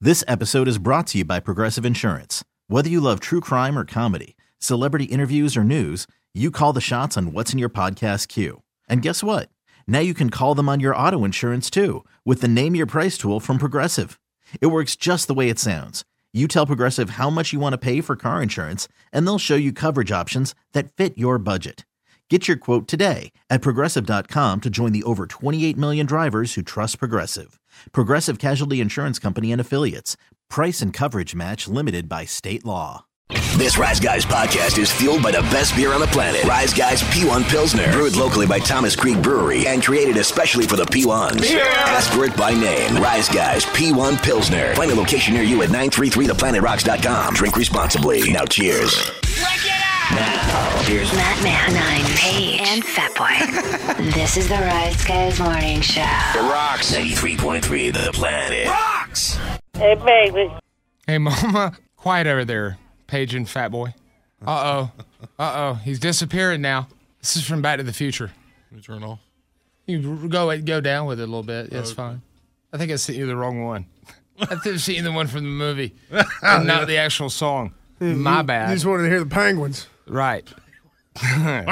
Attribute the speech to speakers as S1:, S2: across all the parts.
S1: This episode is brought to you by Progressive Insurance. Whether you love true crime or comedy, celebrity interviews or news, you call the shots on what's in your podcast queue. And guess what? Now you can call them on your auto insurance too with the Name Your Price tool from Progressive. It works just the way it sounds. You tell Progressive how much you want to pay for car insurance, and they'll show you coverage options that fit your budget. Get your quote today at Progressive.com to join the over 28 million drivers who trust Progressive. Progressive Casualty Insurance Company and Affiliates. Price and coverage match limited by state law.
S2: This Rise Guys podcast is fueled by the best beer on the planet. Rise Guys P1 Pilsner. Brewed locally by Thomas Creek Brewery and created especially for the P1s. Yeah. Ask for it by name. Rise Guys P1 Pilsner. Find a location near you at 933theplanetrocks.com. Drink responsibly. Now cheers. Now, here's
S3: Matt Man, Paige, and Fat Boy. This is the Rise Guys Morning Show.
S2: The Rocks 93.3 The Planet. Rocks!
S4: Hey, baby.
S5: Hey, Mama. Quiet over there, Paige and Fat Boy. Uh-oh. He's disappearing now. This is from Back to the Future.
S6: Let me turn off.
S5: You go down with it a little bit. That's fine. I think I sent you the wrong one. I think I sent you the one from the movie and not the actual song. My bad.
S7: You just wanted to hear the penguins.
S5: Right.
S6: There's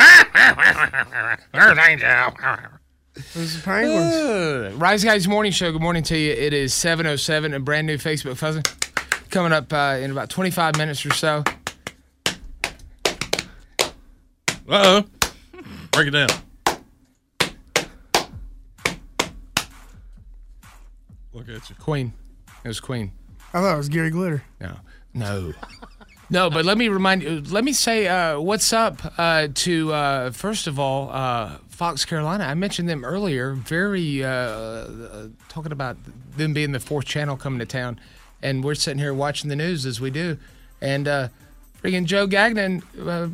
S6: Angel.
S7: There's the penguins.
S5: Rise Guys Morning Show. Good morning to you. It is 7:07, a brand new Facebook Fuzzing. Coming up in about 25 minutes or so.
S6: Uh-oh. Break it down. Look at you.
S5: Queen. It was Queen.
S7: I thought it was Gary Glitter.
S5: No, but let me remind you, let me say what's up to, first of all, Fox Carolina. I mentioned them earlier, very talking about them being the fourth channel coming to town. And we're sitting here watching the news as we do. And freaking Joe Gagnon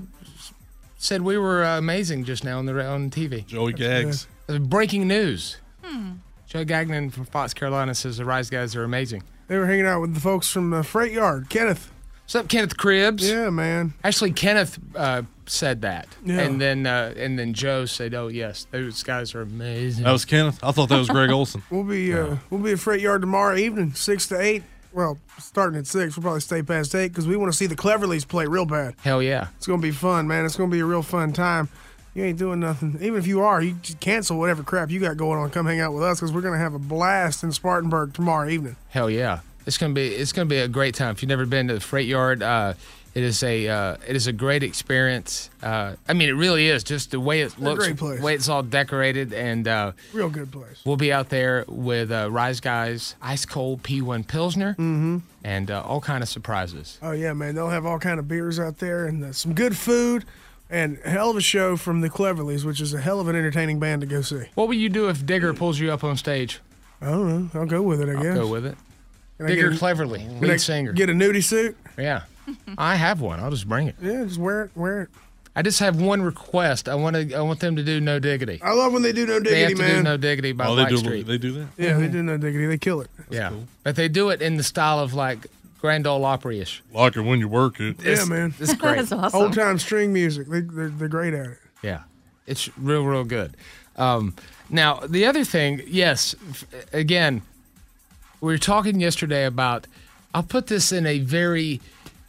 S5: said we were amazing just now on TV.
S6: Joey Gags.
S5: Breaking news. Joe Gagnon from Fox Carolina says the Rise Guys are amazing.
S7: They were hanging out with the folks from the Freight Yard. Kenneth.
S5: What's up, Kenneth Cribbs?
S7: Yeah, man.
S5: Actually, Kenneth said that.
S7: Yeah.
S5: And then Joe said, oh, yes, those guys are amazing.
S6: That was Kenneth? I thought that was Greg Olson.
S7: We'll be at Freight Yard tomorrow evening, 6 to 8. Well, starting at 6. We'll probably stay past 8 because we want to see the Cleverleys play real bad.
S5: Hell yeah.
S7: It's going to be fun, man. It's going to be a real fun time. You ain't doing nothing. Even if you are, you just cancel whatever crap you got going on. Come hang out with us because we're going to have a blast in Spartanburg tomorrow evening.
S5: Hell yeah. It's gonna be a great time. If you've never been to the Freight Yard, it is a great experience. I mean, it really is. Just the way it looks, the way it's all decorated, and
S7: real good place.
S5: We'll be out there with Rise Guys Ice Cold P1 Pilsner, and all kind of surprises.
S7: Oh yeah, man! They'll have all kind of beers out there and some good food. And a hell of a show from the Cleverleys, which is a hell of an entertaining band to go see.
S5: What will you do if Digger pulls you up on stage?
S7: I don't know. I'll go with it, I guess.
S5: I'll go with it. Digger Cleverly, lead singer.
S7: Get a nudie suit?
S5: Yeah. I have one. I'll just bring it.
S7: Yeah, just wear it.
S5: I just have one request. I want them to do No Diggity.
S7: I love when they do No Diggity,
S5: they have to
S7: man.
S5: do No Diggity by Blackstreet.
S6: They do that?
S7: Yeah, they do No Diggity. They kill it.
S5: That's cool. But they do it in the style of like Grand Ole Opry-ish.
S6: Like it when you work it.
S7: Yeah, man.
S5: It's great.
S8: That's awesome.
S7: Old time string music. They're great at it.
S5: Yeah. It's real good. Now, the other thing, yes, again, we were talking yesterday about, I'll put this in a very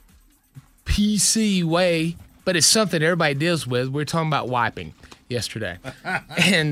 S5: PC way, but it's something everybody deals with. We were talking about wiping yesterday. And,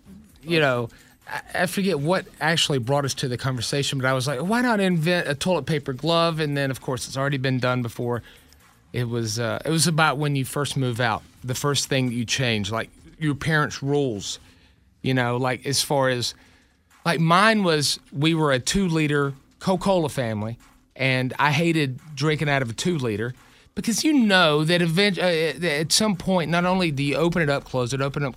S5: I forget what actually brought us to the conversation, but I was like, why not invent a toilet paper glove? And then, of course, it's already been done before. It was about when you first move out, the first thing you change, like your parents' rules, like as far as, like mine was, we were a 2-liter Coca-Cola family, and I hated drinking out of a 2-liter because that at some point, not only do you open it up, close it,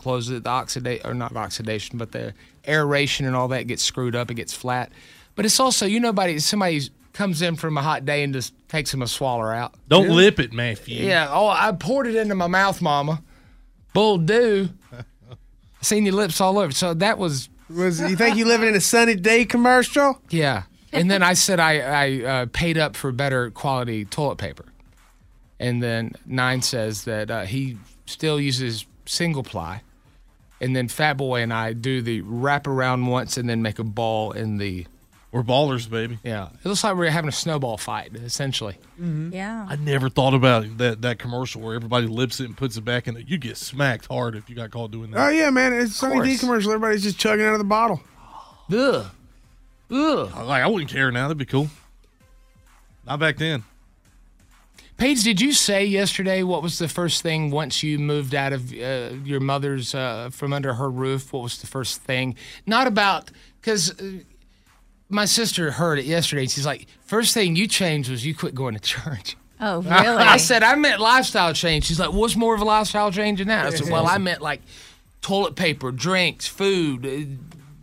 S5: the aeration and all that gets screwed up, it gets flat. But it's also, somebody comes in from a hot day and just takes him a swaller out.
S6: Don't lip it, Matthew.
S5: Yeah. Oh, I poured it into my mouth, Mama. Bull do. Seen your lips all over. So that was.
S7: You think you living in a Sunny Day commercial?
S5: Yeah. And then I said I paid up for better quality toilet paper. And then Nine says that he still uses single ply. And then Fat Boy and I do the wrap around once and then make a ball in the
S6: We're ballers, baby.
S5: Yeah, it looks like we're having a snowball fight, essentially.
S4: Yeah.
S6: I never thought about that commercial where everybody lips it and puts it back in it. You get smacked hard if you got caught doing
S7: Oh,
S6: that.
S7: yeah, man. It's a Sunny D
S5: course.
S7: commercial. Everybody's just chugging out of the bottle.
S5: Ugh. Ugh.
S6: I wouldn't care now. That'd be cool. Not back then.
S5: Paige, did you say yesterday what was the first thing once you moved out of your mother's from under her roof? What was the first thing? Not about because my sister heard it yesterday. She's like, first thing you changed was you quit going to church.
S4: Oh, really?
S5: I said I meant lifestyle change. She's like, what's more of a lifestyle change than that? I said, well, I meant like toilet paper, drinks, food,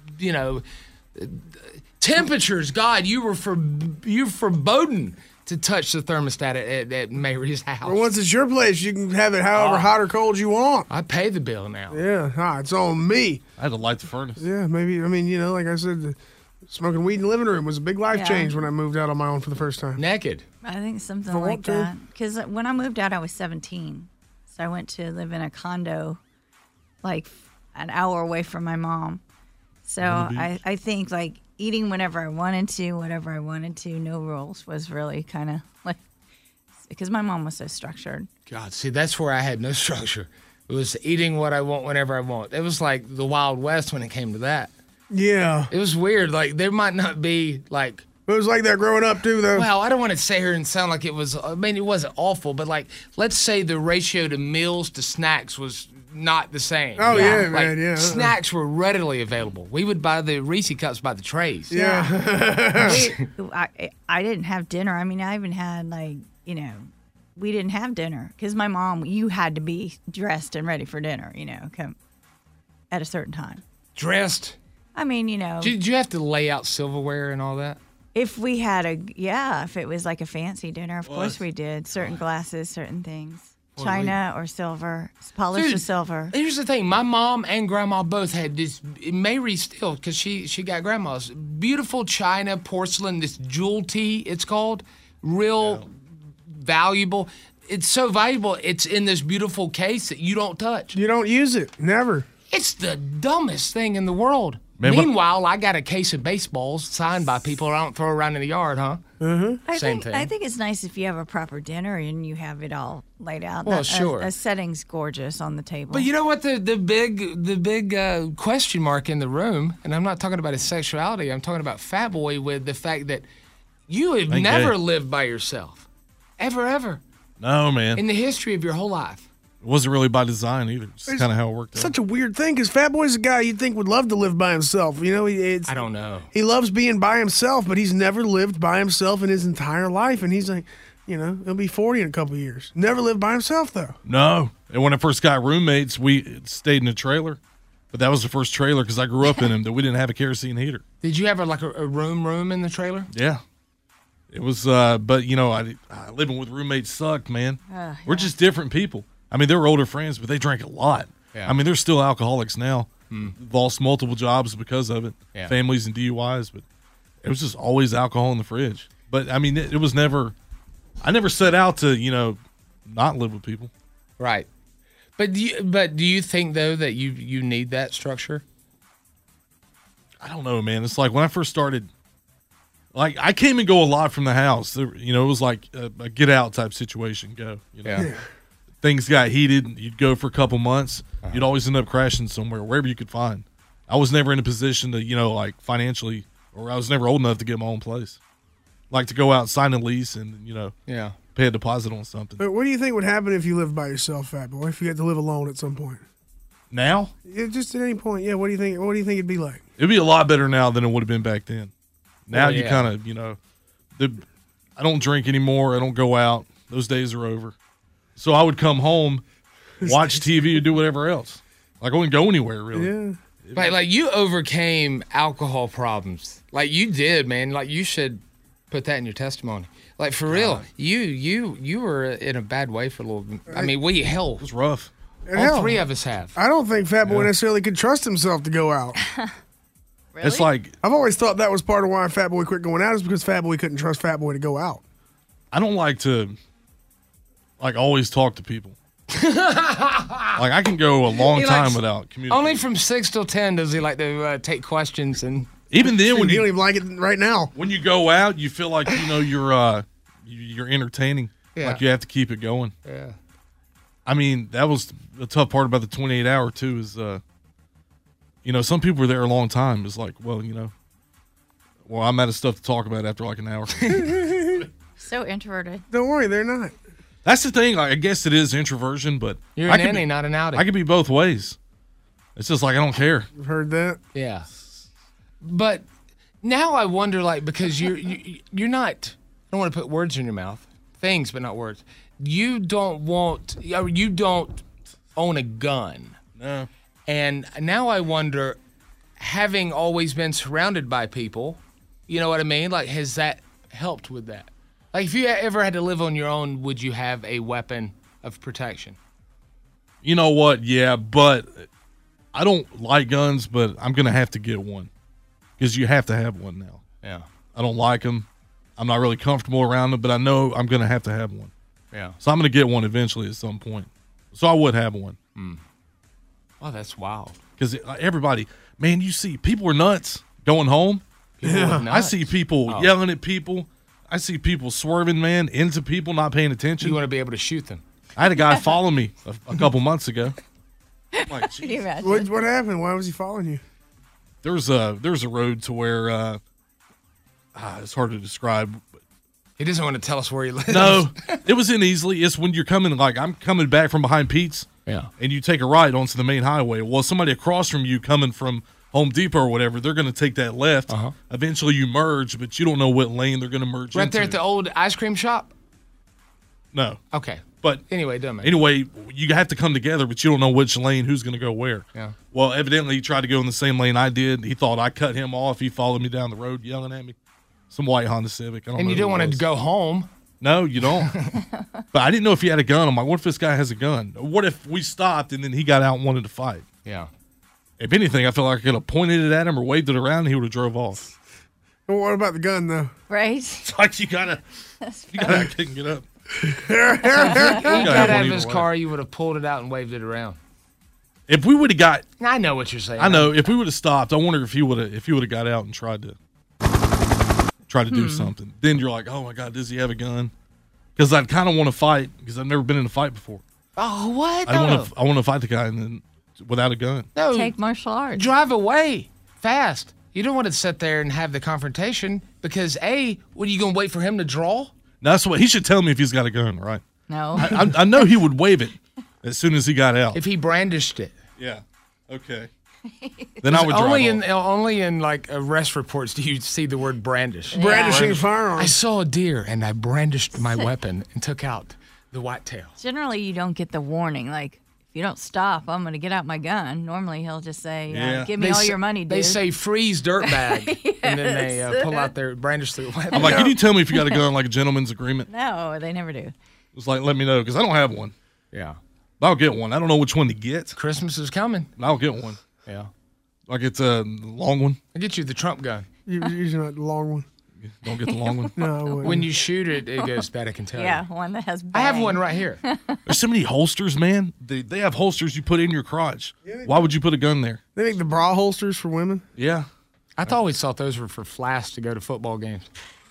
S5: temperatures. God, you were foreboding to touch the thermostat at Mary's house.
S7: But once it's your place, you can have it however hot or cold you want.
S5: I pay the bill now.
S7: Yeah, it's on me.
S6: I had to light the furnace.
S7: Yeah, maybe. I mean, like I said, smoking weed in the living room was a big life change when I moved out on my own for the first time.
S5: Naked.
S4: I think something
S7: For
S4: like
S7: what, too?
S4: that. Because when I moved out, I was 17. So I went to live in a condo like an hour away from my mom. So I think like eating whenever I wanted to, whatever I wanted to, no rules was really kind of like, because my mom was so structured.
S5: God, see, that's where I had no structure. It was eating what I want whenever I want. It was like the Wild West when it came to that.
S7: Yeah.
S5: It was weird. Like, there might not be, like,
S7: It was like that growing up, too, though.
S5: well, I don't want to say here and sound like it was, I mean, it wasn't awful, but, like, let's say the ratio to meals to snacks was not the same.
S7: Oh, yeah,
S5: Like,
S7: man, yeah.
S5: Snacks were readily available. We would buy the Reese Cups by the trays.
S7: Yeah.
S4: I didn't have dinner. I mean, I even had like, we didn't have dinner because my mom, you had to be dressed and ready for dinner, come at a certain time.
S5: Dressed.
S4: I mean,
S5: Did you have to lay out silverware and all that?
S4: if we had if it was like a fancy dinner, of course we did. Certain glasses, certain things. China or silver, polished
S5: Dude,
S4: with silver.
S5: Here's the thing: my mom and grandma both had this. Mary still, because she got grandma's beautiful china porcelain, this jewel tea. It's called real valuable. It's so valuable. It's in this beautiful case that you don't touch.
S7: You don't use it. Never.
S5: It's the dumbest thing in the world.
S6: Man,
S5: Meanwhile, I got a case of baseballs signed by people I don't throw around in the yard, huh? Same thing.
S4: I think it's nice if you have a proper dinner and you have it all laid out.
S5: Well, sure.
S4: A setting's gorgeous on the table.
S5: But you know what? The big question mark in the room, and I'm not talking about his sexuality. I'm talking about Fat Boy with the fact that you have
S6: Ain't
S5: never
S6: gay.
S5: lived by yourself, ever,
S6: No, man.
S5: in the history of your whole life.
S6: It wasn't really by design either. It's kind of how it worked out.
S7: Such a weird thing, because Fat Boy's a guy you'd think would love to live by himself. You know,
S5: I don't know.
S7: he loves being by himself, but he's never lived by himself in his entire life. And he's like, he'll be 40 in a couple of years. Never lived by himself, though.
S6: No. And when I first got roommates, we stayed in a trailer. But that was the first trailer because I grew up in them that we didn't have a kerosene heater.
S5: Did you have a room in the trailer?
S6: Yeah. It was, but, living with roommates sucked, man. We're just different people. I mean, they were older friends, but they drank a lot.
S5: Yeah.
S6: I mean, they're still alcoholics now. Lost multiple jobs because of it.
S5: Yeah.
S6: Families and DUIs, but it was just always alcohol in the fridge. But, I mean, it was never, I never set out to, not live with people.
S5: Right. But do you think, though, that you need that structure?
S6: I don't know, man. It's like when I first started, like I came and go a lot from the house. It was like a get out type situation. Go,
S5: Yeah.
S6: Things got heated. You'd go for a couple months. You'd always end up crashing somewhere, wherever you could find. I was never in a position to, like financially, or I was never old enough to get my own place. Like to go out, sign a lease, and
S5: Yeah.
S6: pay a deposit on something.
S7: But what do you think would happen if you lived by yourself, Fat Boy? If you had to live alone at some point?
S6: Now
S7: Yeah, just at any point. Yeah. What do you think? What do you think it'd be like?
S6: it'd be a lot better now than it would have been back then. Now
S5: Well,
S6: you
S5: yeah.
S6: kind of, I don't drink anymore. I don't go out. Those days are over. So I would come home, watch TV, or do whatever else. Like I wouldn't go anywhere really.
S7: Yeah.
S5: Like you overcame alcohol problems. Like you did, man. Like you should put that in your testimony. Like for real, you were in a bad way for a little bit. I mean,
S6: It was rough.
S7: And
S5: all
S7: hell,
S5: three of us have.
S7: I don't think Fat Boy necessarily could trust himself to go out.
S4: Really?
S6: It's like
S7: I've always thought that was part of why Fat Boy quit going out, is because Fat Boy couldn't trust Fat Boy to go out.
S6: I don't like to always talk to people. Like I can go a long
S5: He
S6: time
S5: likes-
S6: without communicating.
S5: Only from 6 till 10 does he like to take questions and
S6: Even then, when
S7: you don't
S6: you
S7: even like it right now.
S6: when you go out, you feel like you're entertaining.
S5: Yeah.
S6: Like you have to keep it going.
S5: Yeah.
S6: I mean, that was the tough part about the 28 hour too. Is some people were there a long time. It's like, well, I'm out of stuff to talk about after like an hour.
S4: So introverted.
S7: Don't worry, they're not.
S6: That's the thing. I guess it is introversion, but
S5: You're
S6: I
S5: an
S6: could
S5: innie,
S6: be-
S5: not an outie.
S6: I could be both ways. It's just like I don't care.
S7: You've heard that?
S5: Yeah. But now I wonder, like, because you're not, I don't want to put words in your mouth, things, but not words. You don't own a gun.
S6: No.
S5: And now I wonder, having always been surrounded by people, you know what I mean? Like, has that helped with that? Like, if you ever had to live on your own, would you have a weapon of protection?
S6: You know what? Yeah, but I don't like guns, but I'm going to have to get one because you have to have one now.
S5: Yeah.
S6: I don't like them. I'm not really comfortable around them, but I know I'm going to have one.
S5: Yeah.
S6: So I'm going to get one eventually at some point. So I would have one.
S5: Oh, that's wild.
S6: Because everybody, man, you see people are nuts going home.
S5: People are
S6: I
S5: nuts.
S6: see people yelling at people. I see people swerving, man, into people, not paying attention.
S5: You want to be able to shoot them.
S6: I had a guy follow me a couple months ago. I'm like,
S4: Can you
S6: geez.
S4: imagine?
S7: What happened? Why was he following you?
S6: There's a road to where it's hard to describe.
S5: He doesn't want to tell us where he lives.
S6: No, it was in Easley. It's when you're coming, like I'm coming back from behind Pete's,
S5: Yeah.
S6: and you take a right onto the main highway. Well, somebody across from you coming from Home Depot or whatever, they're going to take that left.
S5: Uh-huh.
S6: Eventually, you merge, but you don't know what lane they're going to merge
S5: Right
S6: into.
S5: there at the old ice cream shop?
S6: No,
S5: Okay.
S6: but
S5: Anyway, it doesn't matter.
S6: anyway, you have to come together, but you don't know which lane, who's going to go where.
S5: Yeah.
S6: Well, evidently, he tried to go in the same lane I did. He thought I cut him off. He followed me down the road, yelling at me. Some white Honda Civic. I don't
S5: And
S6: know
S5: you
S6: who
S5: don't
S6: it
S5: want to
S6: was.
S5: go home.
S6: No, you don't. But I didn't know if he had a gun. I'm like, what if this guy has a gun? What if we stopped and then he got out and wanted to fight?
S5: Yeah.
S6: If anything, I feel like I could have pointed it at him or waved it around and he would have drove off.
S7: Well, what about the gun, though?
S4: Right?
S6: It's like you gotta I couldn't get up.
S5: If you
S6: gotta
S5: got
S6: have one
S5: out of
S6: either
S5: his
S6: way.
S5: car, you would have pulled it out and waved it around.
S6: If we would have got,
S5: I know what you're saying.
S6: I know, if we would have stopped, I wonder if he would have got out and tried to do something. Then you're like, oh my God, does he have a gun? Because I'd kind of want to fight because I've never been in a fight before.
S5: Oh, what?
S6: I want to fight the guy and then without a gun.
S5: No.
S4: Take martial arts.
S5: Drive away fast. You don't want to sit there and have the confrontation because, A, what are you going to wait for him to draw?
S6: That's what he should tell me if he's got a gun, right?
S4: No.
S6: I know he would wave it as soon as he got out.
S5: If he brandished it.
S6: Yeah. Okay. Then I would drive
S5: Only in like arrest reports do you see the word brandish.
S7: Brandishing
S5: I
S7: firearms.
S5: saw a deer and I brandished my weapon and took out the whitetail.
S4: Generally, you don't get the warning. Like, if you don't stop, I'm going to get out my gun. Normally, he'll just say,
S6: Yeah.
S4: give me all your money, dude.
S5: They say freeze dirtbag, and then they pull out their brandish the weapon.
S6: I'm like, can you tell me if you got a gun like a gentleman's agreement?
S4: No, they never do.
S6: It's like, let me know because I don't have one.
S5: Yeah.
S6: But I'll get one. I don't know which one to get.
S5: Christmas is coming.
S6: But I'll get one.
S5: Yeah.
S6: Like it's a long one.
S5: I'll get you the Trump gun.
S7: Usually not the long one.
S6: Don't get the long one.
S7: No, I wouldn't.
S5: When you shoot it, it goes bad, I can tell
S4: Yeah,
S5: you.
S4: one that has
S5: I have
S4: bang.
S5: one right here.
S6: There's so many holsters, man. They have holsters you put in your crotch. Why would you put a gun there?
S7: They make the bra holsters for women.
S6: Yeah.
S5: I always thought those were for flasks to go to football games.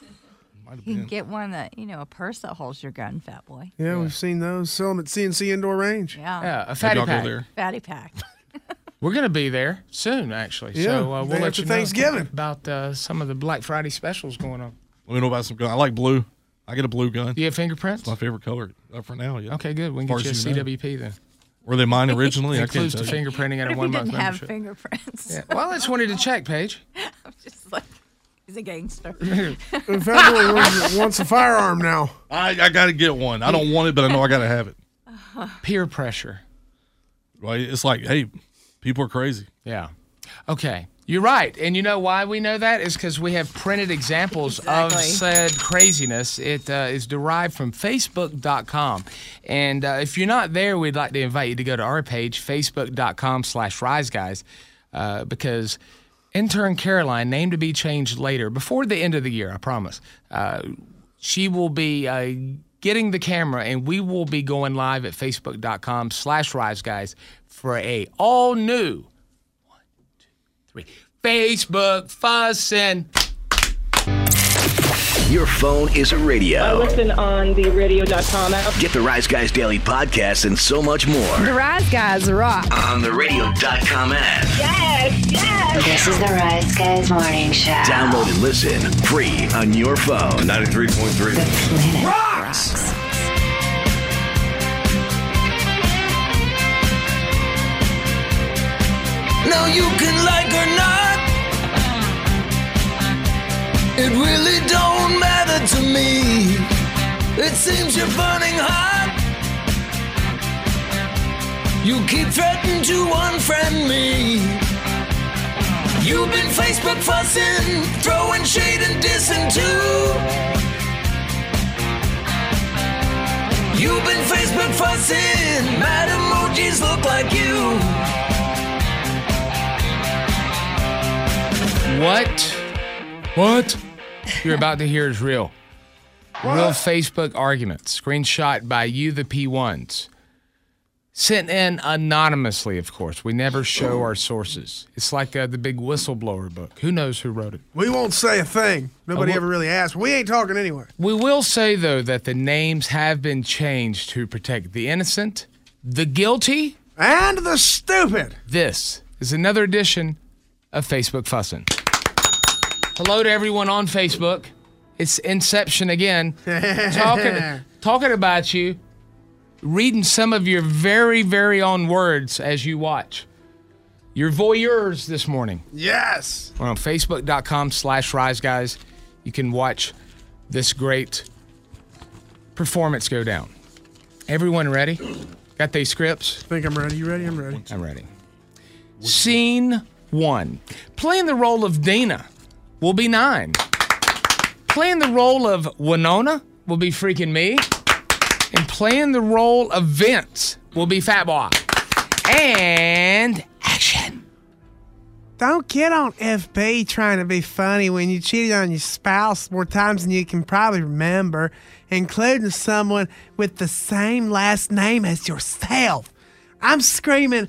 S6: Might have
S4: You can
S6: been.
S4: get one that, a purse that holds your gun, fat boy.
S7: Yeah, we've seen those. Sell them at CNC Indoor Range.
S4: Yeah.
S5: Yeah, a
S6: Maybe
S5: fatty
S6: I'll go
S5: pack.
S6: there.
S4: Fatty pack.
S5: We're going to be there soon, actually.
S7: Yeah,
S5: So we'll
S7: day
S5: let
S7: after
S5: you know
S7: Thanksgiving.
S5: about some of the Black Friday specials going on.
S6: Let me know about some gun. I like blue. I get a blue gun.
S5: Do you have fingerprints?
S6: My favorite color for now, yeah.
S5: Okay, good. We
S6: As
S5: can
S6: far
S5: get
S6: as
S5: you a
S6: you know.
S5: CWP then.
S6: Were they mine originally? I can't
S5: Includes
S6: tell
S5: the
S6: you.
S5: fingerprinting and a
S4: If you
S5: 1 month
S4: didn't have
S5: membership.
S4: fingerprints.
S5: Yeah. Well, I just wanted to check, Paige.
S4: Just like, he's a gangster.
S7: And Fat Boy wants a firearm now.
S6: I got to get one. I don't want it, but I know I got to have it.
S5: Peer pressure.
S6: Right? It's like, hey, people are crazy.
S5: Yeah. Okay. You're right. And you know why we know that? Is because we have printed examples of
S4: Exactly.
S5: said craziness. It is derived from Facebook.com. And if you're not there, we'd like to invite you to go to our page, Facebook.com/RiseGuys, because intern Caroline, name to be changed later, before the end of the year, I promise, she will be getting the camera, and we will be going live at Facebook.com/RiseGuys for a all-new Facebook fussing.
S2: Your phone is a radio.
S8: I listen on the radio.com app.
S2: Get the Rise Guys Daily Podcast and so much more
S9: The Rise Guys rock.
S2: on the radio.com app.
S8: Yes, yes.
S3: This is the Rise Guys Morning Show.
S2: Download and listen free on your phone. 93.3.
S3: Planet rocks.
S10: Now you can like or not. It really don't matter to me. It seems you're burning hot. You keep threatening to unfriend me. You've been Facebook fussing, throwing shade and dissing too. You've been Facebook fussing, mad emojis look like you.
S5: What you're about to hear is real. Real Facebook arguments, screenshot by you, the P1s. Sent in anonymously, of course. We never show our sources. It's like the big whistleblower book. Who knows who wrote it?
S7: We won't say a thing. Nobody ever really asked. We ain't talking anyway.
S5: We will say, though, that the names have been changed to protect the innocent, the guilty,
S7: and the stupid.
S5: This is another edition of Facebook Fussin'. Hello to everyone on Facebook. It's Inception again. Talking about you, reading some of your very, very own words as you watch. Your voyeurs this morning.
S7: Yes.
S5: We're on Facebook.com/RiseGuys. You can watch this great performance go down. Everyone ready? Got these scripts?
S7: I think I'm ready. You ready? I'm ready.
S5: I'm ready. Scene 1. Playing the role of Dina will be 9. Playing the role of Winona will be freaking me. And playing the role of Vince will be Fat Boy. And action.
S7: Don't get on FB trying to be funny when you cheated on your spouse more times than you can probably remember, including someone with the same last name as yourself. I'm screaming,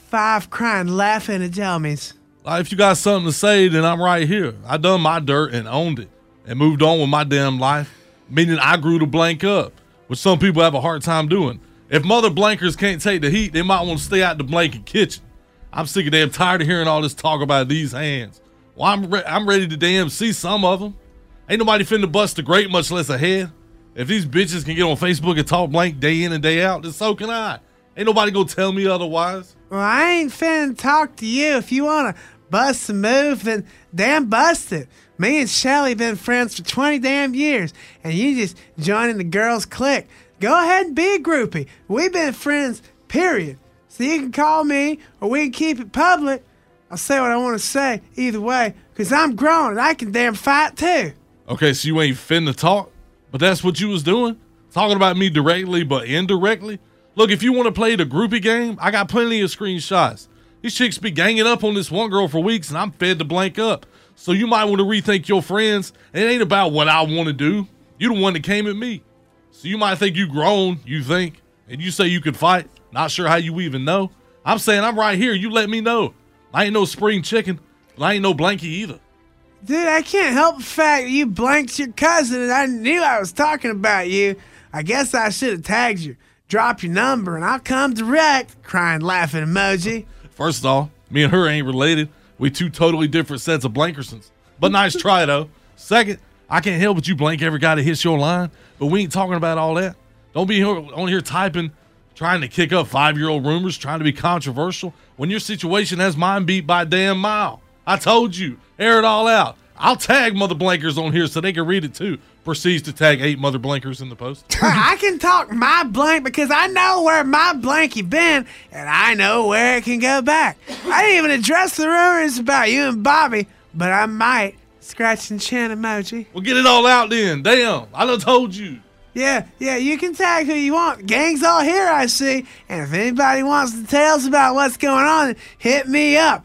S7: 5 crying, laughing at Jelmies.
S6: If you got something to say, then I'm right here. I done my dirt and owned it and moved on with my damn life, meaning I grew to blank up, which some people have a hard time doing. If mother blankers can't take the heat, they might want to stay out the blanket kitchen. I'm sick of damn tired of hearing all this talk about these hands. Well, I'm ready to damn see some of them. Ain't nobody finna bust a grape, much less a head. If these bitches can get on Facebook and talk blank day in and day out, then so can I. Ain't nobody gonna tell me otherwise.
S7: Well, I ain't finna talk to you. If you wanna bust a move, then damn bust it. Me and Shelly been friends for 20 damn years, and you just joining the girls' clique. Go ahead and be a groupie. We've been friends, period. So you can call me, or we can keep it public. I'll say what I want to say either way, because I'm grown and I can damn fight too.
S6: Okay, so you ain't finna talk, but that's what you was doing? Talking about me directly but indirectly? Look, if you want to play the groupie game, I got plenty of screenshots. These chicks be ganging up on this one girl for weeks, and I'm fed to blank up. So you might want to rethink your friends. It ain't about what I want to do. You the one that came at me. So you might think you grown, you think, and you say you could fight. Not sure how you even know. I'm saying I'm right here. You let me know. I ain't no spring chicken, but I ain't no blankie either.
S7: Dude, I can't help the fact that you blanked your cousin and I knew I was talking about you. I guess I should have tagged you. Drop your number and I'll come direct. Crying, laughing emoji.
S6: First of all, me and her ain't related. We 2 totally different sets of Blankersons. But nice try, though. Second, I can't help but you blank every guy that hits your line. But we ain't talking about all that. Don't be on here typing, trying to kick up 5-year-old rumors, trying to be controversial, when your situation has mine beat by a damn mile. I told you, air it all out. I'll tag mother blankers on here so they can read it too. Proceeds to tag 8 mother blankers in the post.
S7: I can talk my blank because I know where my blankie been and I know where it can go back. I didn't even address the rumors about you and Bobby, but I might. Scratching chin emoji.
S6: Well, get it all out then. Damn, I done told you.
S7: Yeah, you can tag who you want. Gang's all here, I see. And if anybody wants details about what's going on, hit me up.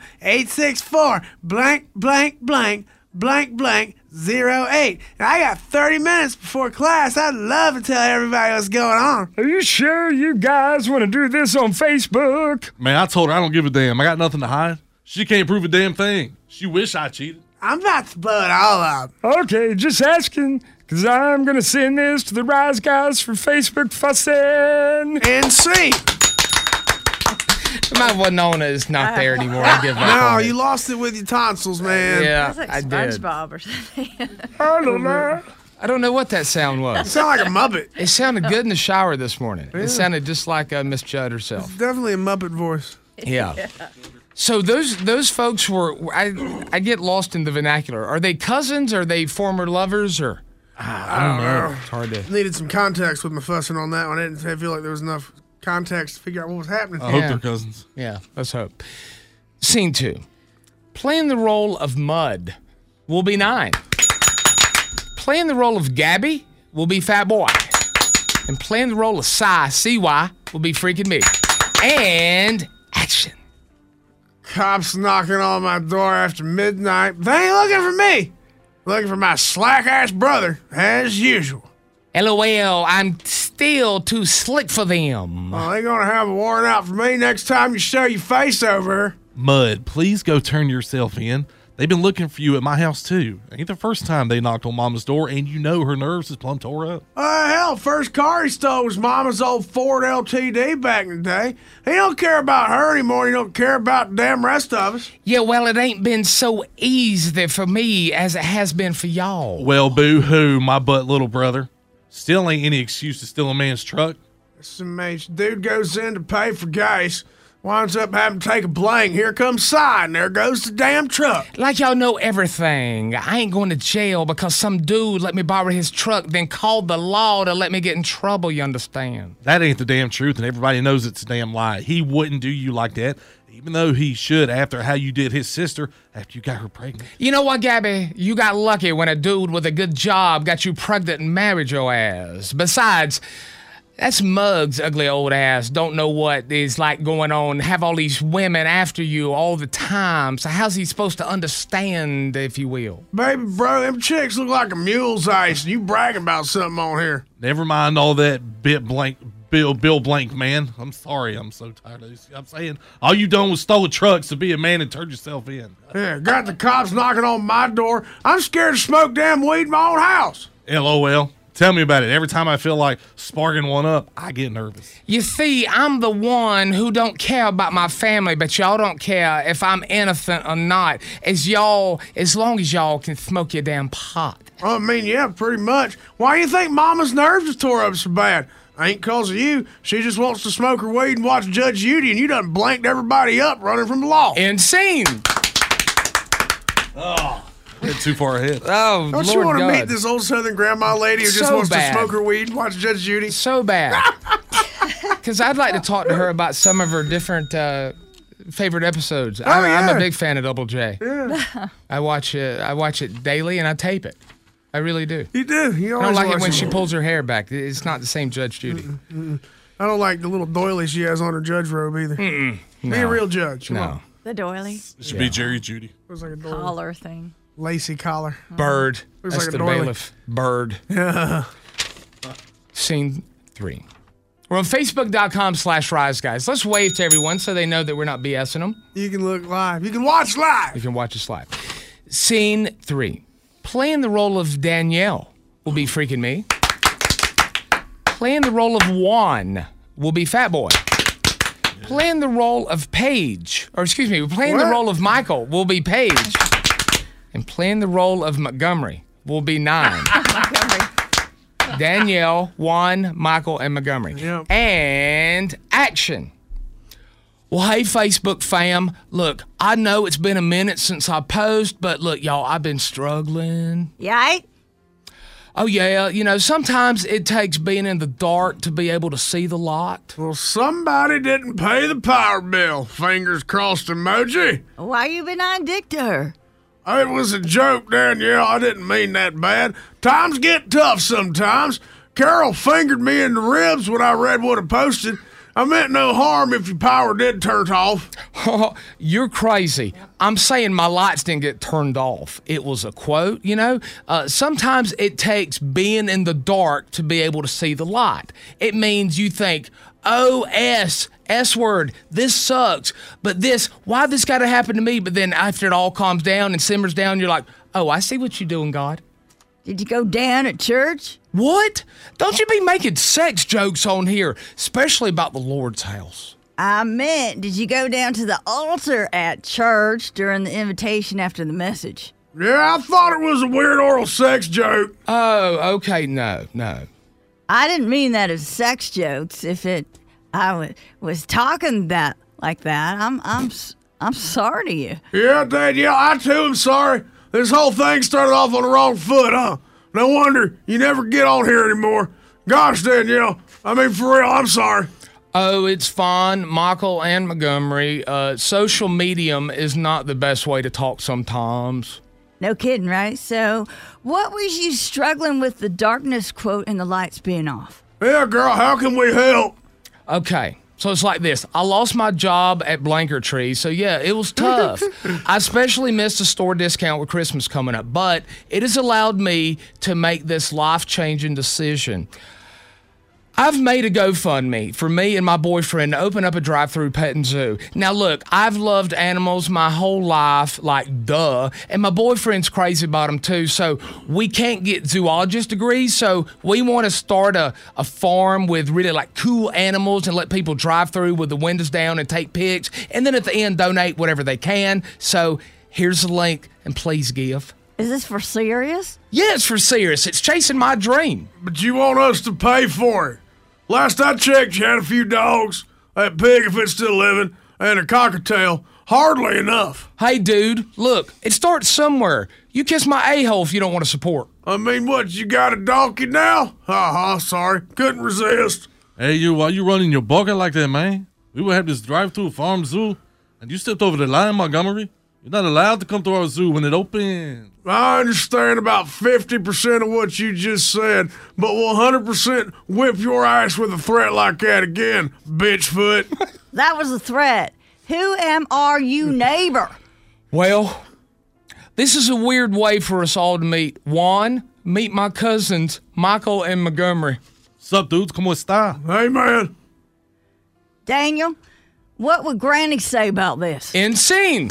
S7: 864 blank blank blank blank blank 08. And I got 30 minutes before class. I'd love to tell everybody what's going on.
S5: Are you sure you guys want to do this on Facebook?
S6: Man, I told her I don't give a damn. I got nothing to hide. She can't prove a damn thing. She wish I cheated.
S7: I'm about to blow it all up.
S9: Okay, just asking, because I'm going to send this to the Rise Guys for Facebook fussing.
S7: And see.
S5: My Winona is not there anymore. I give up.
S7: No,
S5: on it.
S7: you lost it with your tonsils, man.
S5: Yeah,
S4: That's like
S5: I did.
S4: SpongeBob or something.
S9: I don't know.
S5: I don't know what that sound
S7: You
S5: was.
S7: sound like a Muppet.
S5: It sounded good in the shower this morning. It sounded just like Miss Judd herself.
S7: Definitely a Muppet voice.
S5: Yeah. So those folks were. I get lost in the vernacular. Are they cousins? Are they former lovers? Or
S7: I don't know.
S5: it's hard to.
S7: Needed some context with my fussing on that one. I didn't feel like there was enough context to figure out what was happening.
S6: I hope
S5: Yeah.
S6: they're cousins.
S5: Yeah, let's hope. Scene 2. Playing the role of Mud will be 9. Playing the role of Gabby will be Fat Boy. And playing the role of CY will be Freaking Me. And action.
S7: Cops knocking on my door after midnight. They ain't looking for me. Looking for my slack-ass brother, as usual.
S5: LOL, I'm still too slick for them.
S7: Well, they gonna have a warrant out for me next time you show your face over her.
S6: Mud, please go turn yourself in. They've been looking for you at my house, too. Ain't the first time they knocked on Mama's door, and you know her nerves is plumb tore up.
S7: Hell, first car he stole was Mama's old Ford LTD back in the day. He don't care about her anymore. He don't care about the damn rest of us.
S5: Yeah, well, it ain't been so easy for me as it has been for y'all.
S6: Well, boo-hoo, my butt little brother. Still ain't any excuse to steal a man's truck.
S7: Some dude goes in to pay for gas, winds up having to take a blank. Here comes Cy, and there goes the damn truck.
S5: Like y'all know everything. I ain't going to jail because some dude let me borrow his truck, then called the law to let me get in trouble, you understand?
S6: That ain't the damn truth, and everybody knows it's a damn lie. He wouldn't do you like that, even though he should after how you did his sister after you got her pregnant.
S5: You know what, Gabby? You got lucky when a dude with a good job got you pregnant and married your ass. Besides, that's Mug's ugly old ass. Don't know what is like going on. Have all these women after you all the time. So how's he supposed to understand, if you will?
S7: Baby, bro, them chicks look like a mule's ice, and you bragging about something on here.
S6: Never mind all that Bill Blank, man. I'm sorry. I'm so tired of this. I'm saying all you done was stole trucks to be a man and turned yourself in.
S7: Yeah, got the cops knocking on my door. I'm scared to smoke damn weed in my own house.
S6: LOL. Tell me about it. Every time I feel like sparking one up, I get nervous.
S5: You see, I'm the one who don't care about my family, but y'all don't care if I'm innocent or not. As long as y'all can smoke your damn pot.
S7: I mean, yeah, pretty much. Why do you think Mama's nerves are tore up so bad? Ain't cause of you. She just wants to smoke her weed and watch Judge Judy, and you done blanked everybody up running from the law.
S5: Insane.
S6: Get too far ahead.
S5: Oh,
S7: Don't
S5: Lord
S7: you want to
S5: God.
S7: meet this old Southern grandma lady who just
S5: So
S7: wants
S5: bad.
S7: to smoke her weed and watch Judge Judy?
S5: So bad. Because I'd like to talk to her about some of her different favorite episodes. I'm
S7: yeah.
S5: a big fan of Double J.
S7: Yeah.
S5: I watch it daily and I tape it. I really do.
S7: You do. You
S5: I don't
S7: always
S5: like it
S7: watch
S5: when she pulls her hair back. It's not the same Judge Judy.
S7: I don't like the little doily she has on her judge robe either. Be a
S5: No.
S7: real judge. Come
S5: No.
S7: on.
S4: The doily
S6: It should be Jerry Judy.
S7: It was like a doily.
S4: collar thing.
S7: Lacy collar.
S5: Bird.
S7: Looks
S5: That's
S7: like a
S5: the
S7: doily.
S5: bailiff. Bird.
S7: Yeah.
S5: Scene 3. We're on Facebook.com/Rise Guys. Let's wave to everyone so they know that we're not BSing them.
S7: You can look live. You can watch live.
S5: You can watch us live. Scene 3. Playing the role of Danielle will be Freaking Me. Playing the role of Juan will be Fat Boy. Playing the role of Paige, playing the
S7: What?
S5: role of Michael will be Paige. And playing the role of Montgomery will be 9. Danielle, Juan, Michael, and Montgomery.
S7: Yep.
S5: And action. Well, hey, Facebook fam. Look, I know it's been a minute since I posted, but look, y'all, I've been struggling.
S4: Yeah.
S5: Oh, yeah, sometimes it takes being in the dark to be able to see the light.
S7: Well, somebody didn't pay the power bill. Fingers crossed emoji.
S4: Why you been on dick to her?
S7: It was a joke, Danielle. I didn't mean that bad. Times get tough sometimes. Carol fingered me in the ribs when I read what I posted. I meant no harm if your power did turn off.
S5: You're crazy. I'm saying my lights didn't get turned off. It was a quote, Sometimes it takes being in the dark to be able to see the light. It means you think, SOS. S word. This sucks. But why this got to happen to me? But then after it all calms down and simmers down, you're like, oh, I see what you're doing, God.
S4: Did you go down at church?
S5: What? Don't you be making sex jokes on here, especially about the Lord's house.
S4: I meant, did you go down to the altar at church during the invitation after the message?
S11: Yeah, I thought it was a weird oral sex joke.
S5: Oh, okay, no.
S4: I didn't mean that as sex jokes. I was talking like that, I'm sorry to you.
S11: Yeah, Danielle, I too am sorry. This whole thing started off on the wrong foot, huh? No wonder you never get on here anymore. Gosh, Danielle, I mean, for real, I'm sorry.
S5: Oh, it's fine, Michael and Montgomery. Social medium is not the best way to talk sometimes.
S4: No kidding, right? So, what was you struggling with the darkness quote and the lights being off?
S11: Yeah, girl, how can we help?
S5: Okay, so it's like this. I lost my job at Blankertree, so yeah, it was tough. I especially missed a store discount with Christmas coming up, but it has allowed me to make this life-changing decision. I've made a GoFundMe for me and my boyfriend to open up a drive-through petting zoo. Now, look, I've loved animals my whole life, like, duh, and my boyfriend's crazy about them, too, so we can't get zoologist degrees, so we want to start a farm with really, like, cool animals and let people drive through with the windows down and take pics, and then at the end, donate whatever they can. So here's the link, and please give.
S4: Is this for serious?
S5: Yeah, it's for serious. It's chasing my dream.
S11: But you want us to pay for it. Last I checked, you had a few dogs, that pig if it's still living, and a cockatiel. Hardly enough.
S5: Hey, dude, look, it starts somewhere. You kiss my a-hole if you don't want to support.
S11: I mean, what, you got a donkey now? Sorry, couldn't resist.
S6: Hey, why you running your bucket like that, man? We will have this drive-through farm zoo, and you stepped over the line, Montgomery. You're not allowed to come to our zoo when it opens.
S11: I understand about 50% of what you just said, but we'll 100% whip your ass with a threat like that again, bitchfoot.
S4: That was a threat. Who are you, neighbor?
S5: Well, this is a weird way for us all to meet. Juan, meet my cousins, Michael and Montgomery.
S6: Sup, dudes? ¿Cómo está?
S11: Hey, man.
S4: Daniel, what would Granny say about this?
S5: Insane.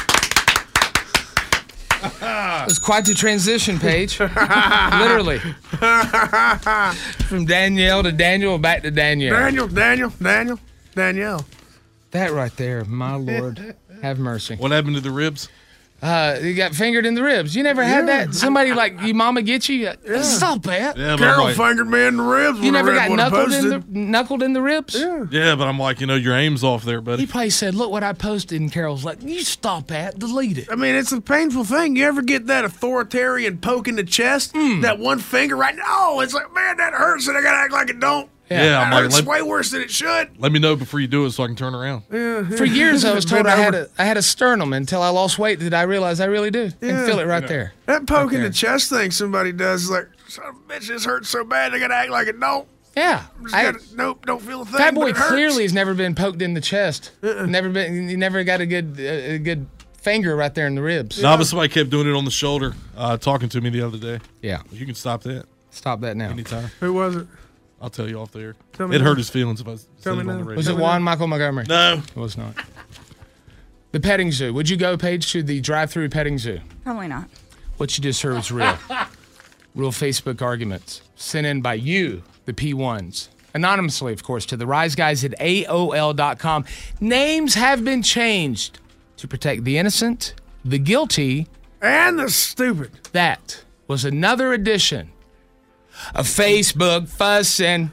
S5: It was quite the transition, Paige. Literally. From Danielle to Daniel, back to Danielle.
S11: Danielle.
S5: That right there, my Lord, have mercy.
S6: What happened to the ribs?
S5: You got fingered in the ribs. You never had that? Somebody like your mama get you? Stop that.
S6: Yeah,
S11: Carol fingered me in the ribs.
S5: You never got knuckled in the ribs?
S6: Yeah, but I'm like, your aim's off there, buddy.
S5: He probably said, look what I posted, and Carol's like, you stop that, delete it.
S11: I mean, it's a painful thing. You ever get that authoritarian poke in the chest? That one finger right now? Oh, it's like, man, that hurts, and I gotta act like it don't.
S6: Yeah,
S11: I'm like, it's way worse than it should.
S6: Let me know before you do it so I can turn around.
S5: For years, I was told I had a sternum until I lost weight. Did I realize I really do? And feel it right there.
S11: That poke in the chest thing somebody does is like, son of a bitch, this hurts so bad, they gotta act like it don't.
S5: Yeah.
S11: Nope, don't feel a thing.
S5: That boy clearly has never been poked in the chest. He never got a good finger right there in the ribs.
S6: No, but somebody kept doing it on the shoulder, talking to me the other day.
S5: Yeah.
S6: You can stop that.
S5: Stop that now.
S6: Anytime.
S11: Who was it?
S6: I'll tell you off there.
S11: It
S6: hurt his feelings if I said it on the radio.
S5: Was it Juan Michael Montgomery?
S6: No.
S5: It was not. The petting zoo. Would you go, Paige, to the drive-through petting zoo?
S4: Probably not.
S5: What you just heard was real. Real Facebook arguments sent in by you, the P1s. Anonymously, of course, to the riseguys@AOL.com. Names have been changed to protect the innocent, the guilty,
S11: and the stupid.
S5: That was another edition of Facebook Fussin'.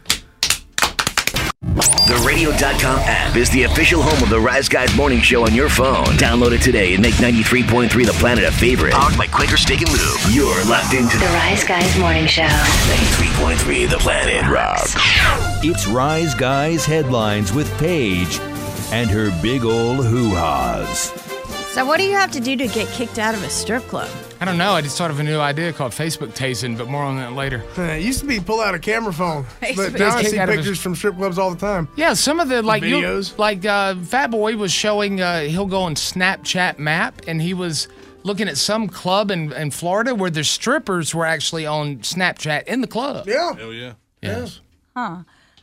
S2: The Radio.com app is the official home of the Rise Guys Morning Show on your phone. Download it today and make 93.3 The Planet a favorite. Powered by Quaker Steak and Lube. You're locked into
S3: The Rise Guys Morning Show.
S2: 93.3 The Planet rocks.
S12: It's Rise Guys Headlines with Paige and her big ol' hoo-haws.
S4: So what do you have to do to get kicked out of a strip club?
S5: I don't know. I just thought of a new idea called Facebook tasing, but more on that later.
S11: It used to be pull out a camera phone,
S4: Facebook.
S11: but now I see pictures from strip clubs all the time.
S5: Yeah, some of the
S11: videos.
S5: Fat Boy was showing. He'll go on Snapchat Map, and he was looking at some club in Florida where the strippers were actually on Snapchat in the club.
S11: Yeah.
S6: Hell yeah.
S5: Yes.
S4: Huh.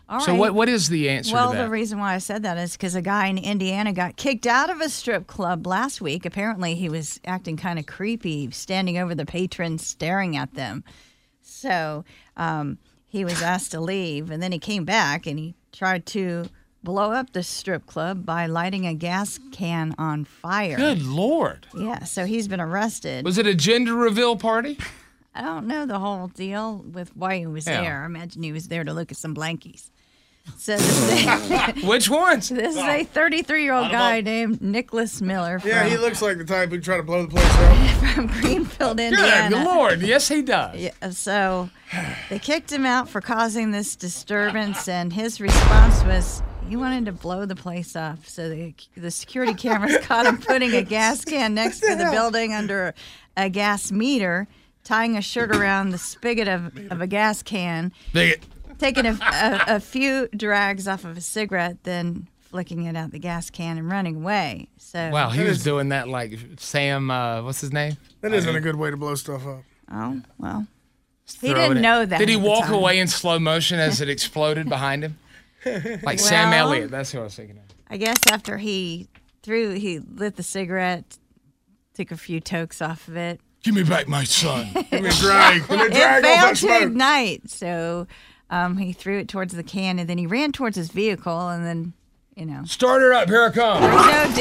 S4: All
S5: So
S4: right.
S5: what is the answer
S4: Well,
S5: to that?
S4: the reason why I said that is because a guy in Indiana got kicked out of a strip club last week. Apparently, he was acting kind of creepy, standing over the patrons, staring at them. So he was asked to leave, and then he came back and he tried to blow up the strip club by lighting a gas can on fire.
S5: Good Lord.
S4: Yeah, so he's been arrested.
S5: Was it a gender reveal party?
S4: I don't know the whole deal with why he was
S5: Yeah.
S4: there. I imagine he was there to look at some blankies. So this
S5: Which ones?
S4: This is a 33-year-old guy named Nicholas Miller from,
S11: Yeah, he looks like the type who tried to blow the place up.
S4: from Greenfield, Indiana.
S5: Good Lord. Yes, he does.
S4: Yeah, so they kicked him out for causing this disturbance, and his response was he wanted to blow the place up. So the security cameras caught him putting a gas can next to the building under a gas meter, tying a shirt around the spigot of a gas can, taking a few drags off of a cigarette, then flicking it out the gas can and running away. So
S5: Wow, he was doing that like Sam, what's his name?
S11: That isn't a good way to blow stuff up.
S4: Oh, well. He
S5: Throwing
S4: didn't
S5: it.
S4: know that.
S5: Did he
S4: at the
S5: walk
S4: time.
S5: away in slow motion as it exploded behind him? Like Sam Elliott, that's who I was thinking of.
S4: I guess after he lit the cigarette, took a few tokes off of it.
S5: Give me back my son.
S11: Give me a drag. Give me a
S4: It
S11: drag off
S4: failed
S11: that
S4: to
S11: smoke.
S4: ignite, so he threw it towards the can, and then he ran towards his vehicle, and then,
S5: Start her up, here I come.
S4: there was no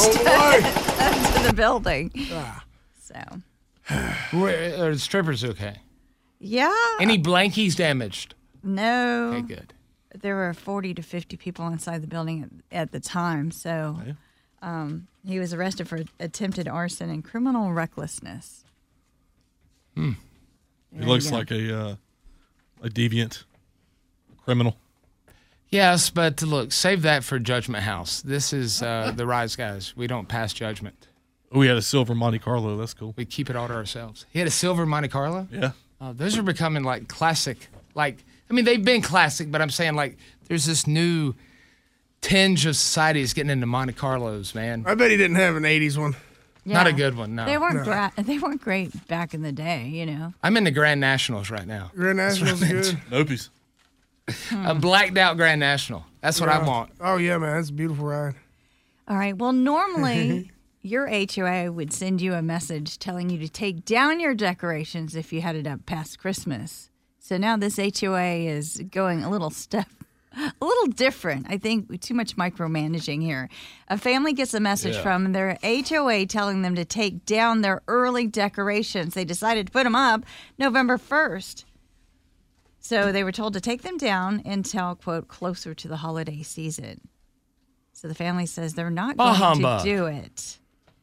S4: damage to the building. So,
S5: Are the strippers okay?
S4: yeah.
S5: Any blankies damaged?
S4: No.
S5: Okay, good.
S4: There were 40 to 50 people inside the building at the time, so he was arrested for attempted arson and criminal recklessness.
S6: He
S4: There
S6: looks
S4: you go.
S6: like a deviant criminal.
S5: Yes, but look, save that for Judgment House. This is the Rise Guys. We don't pass judgment.
S6: Oh, we had a silver Monte Carlo. That's cool.
S5: We keep it all to ourselves. He had a silver Monte Carlo?
S6: Yeah.
S5: Those are becoming like classic. They've been classic, but I'm saying like there's this new tinge of society is getting into Monte Carlos, man.
S11: I bet he didn't have an 80s one.
S5: Not a
S4: Yeah.
S5: good one, no.
S4: They weren't they weren't great back in the day,
S5: I'm in the Grand Nationals right now.
S11: Grand National's good.
S6: Nopies.
S5: A blacked out Grand National. That's what I
S11: Yeah.
S5: want.
S11: Oh, yeah, man. That's a beautiful ride.
S4: All right. Well, normally your HOA would send you a message telling you to take down your decorations if you had it up past Christmas. So now this HOA is going a little different. I think too much micromanaging here. A family gets a message from their HOA telling them to take down their early decorations. They decided to put them up November 1st. So they were told to take them down until, quote, closer to the holiday season. So the family says they're not
S5: Bah
S4: going to
S5: humbug.
S4: do it.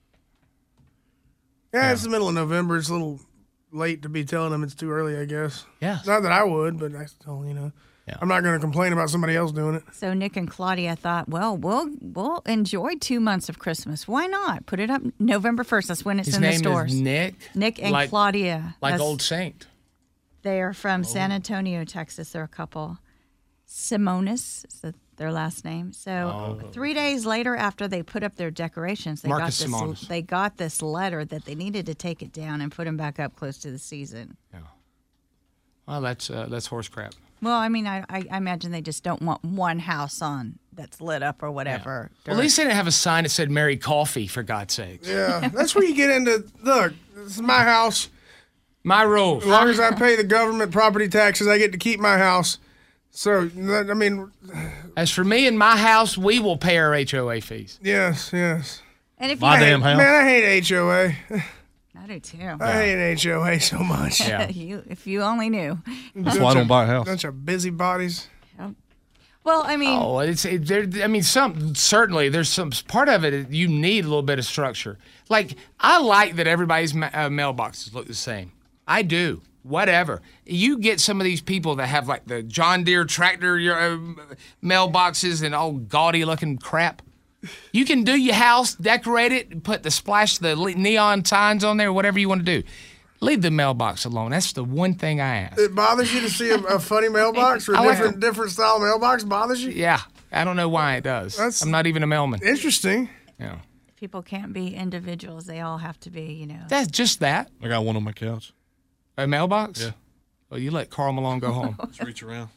S11: Yeah, it's the middle of November. It's a little late to be telling them it's too early, I guess.
S5: Yeah.
S11: Not that I would, but I still, I'm not going to complain about somebody else doing it.
S4: So Nick and Claudia thought, well, we'll enjoy 2 months of Christmas. Why not? Put it up November 1st. That's when it's
S5: His
S4: in the
S5: name
S4: stores.
S5: is Nick.
S4: Nick and
S5: like,
S4: Claudia.
S5: Like
S4: That's-
S5: Old Saint.
S4: They are from San Antonio, Texas. They're a couple. Simonis is their last name. So 3 days later, after they put up their decorations,
S5: Marcus Simonis.
S4: they got this letter that they needed to take it down and put them back up close to the season.
S5: Well, that's horse crap.
S4: Well, I mean, I imagine they just don't want one house on that's lit up or whatever.
S5: Well, at least they didn't have a sign that said "Merry Coffee" for God's sakes.
S11: Yeah, that's where you get into, look, this is my house.
S5: My rules.
S11: As long as I pay the government property taxes, I get to keep my house. So, I mean,
S5: As for me and my house, we will pay our HOA fees.
S11: yes.
S4: And if
S6: My
S4: you
S6: damn house.
S11: Man, I hate HOA.
S4: I do too.
S11: I hate HOA so much.
S5: Yeah.
S4: If you only knew.
S6: That's why I don't buy a house.
S11: Bunch of busybodies.
S4: Well, I mean,
S5: Certainly there's some part of it you need a little bit of structure. Like I like that everybody's mailboxes look the same. I do. Whatever. You get some of these people that have like the John Deere tractor mailboxes and all gaudy looking crap. You can do your house, decorate it, put the neon signs on there, whatever you want to do. Leave the mailbox alone. That's the one thing I ask.
S11: It bothers you to see a funny mailbox or
S5: I
S11: a
S5: like
S11: different style mailbox bothers you?
S5: Yeah. I don't know why it does. I'm not even a mailman.
S11: Interesting.
S5: Yeah.
S4: people can't be individuals. They all have to be,
S5: That's just that.
S6: I got one on my couch.
S5: A mailbox?
S6: Yeah.
S5: Well, you let Carl Malone go home.
S6: Just reach around.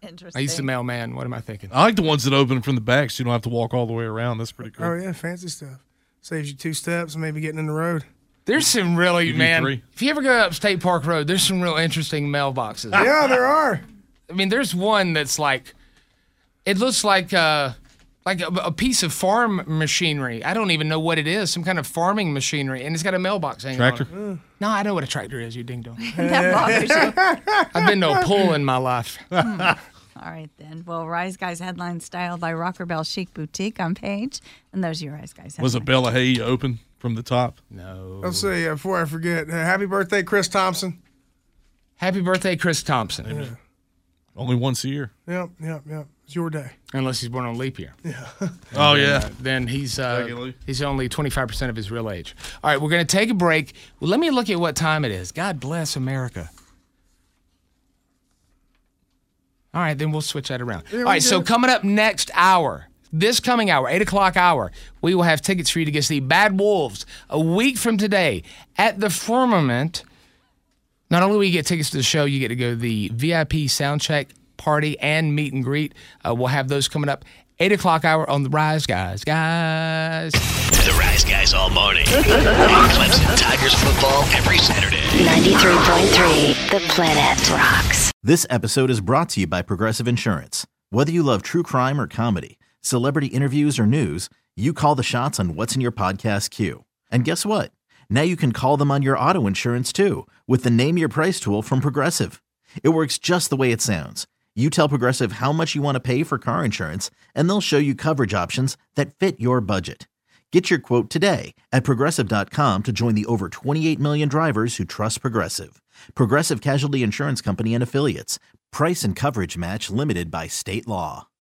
S4: Interesting.
S5: I used to mailman. What am I thinking?
S6: I like the ones that open from the back so you don't have to walk all the way around. That's pretty cool.
S11: Oh, yeah, fancy stuff. Saves you 2 steps and maybe getting in the road.
S5: There's some really,
S6: You do
S5: man.
S6: 3.
S5: If you ever go up State Park Road, there's some real interesting mailboxes.
S11: Yeah, there are.
S5: I mean, there's one that's like, it looks like a piece of farm machinery. I don't even know what it is. Some kind of farming machinery, and it's got a mailbox hanging
S6: Tractor?
S5: on it. No, I know what a tractor is, you ding dong.
S4: That bothers you.
S5: I've been to a pool in my life.
S4: All right, then. Well, Rise Guys headline styled by Rocker Bell Chic Boutique on Page. And those are your Rise Guys headlines.
S6: Was it Bella Hay open from the top?
S5: No.
S11: Let's see, before I forget, happy birthday, Chris Thompson.
S5: Happy birthday, Chris Thompson.
S6: Amen. Only once a year.
S11: Yep. It's your day.
S5: Unless he's born on leap year.
S11: Yeah.
S6: Oh, yeah.
S5: Then he's only 25% of his real age. All right, we're going to take a break. Well, let me look at what time it is. God bless America. All right, then we'll switch that around.
S11: Yeah,
S5: all right, so coming up next hour, this coming hour, 8 o'clock hour, we will have tickets for you to get to see Bad Wolves a week from today at the Firmament. Not only will you get tickets to the show, you get to go to the VIP soundcheck party and meet and greet. We'll have those coming up 8 o'clock hour on the Rise Guys.
S2: The Rise Guys all morning. Clemson Tigers football every Saturday.
S3: 93.3 The Planet Rocks.
S1: This episode is brought to you by Progressive Insurance. Whether you love true crime or comedy, celebrity interviews or news, you call the shots on what's in your podcast queue. And guess what? Now you can call them on your auto insurance too with the Name Your Price tool from Progressive. It works just the way it sounds. You tell Progressive how much you want to pay for car insurance, and they'll show you coverage options that fit your budget. Get your quote today at Progressive.com to join the over 28 million drivers who trust Progressive. Progressive Casualty Insurance Company and Affiliates. Price and coverage match limited by state law.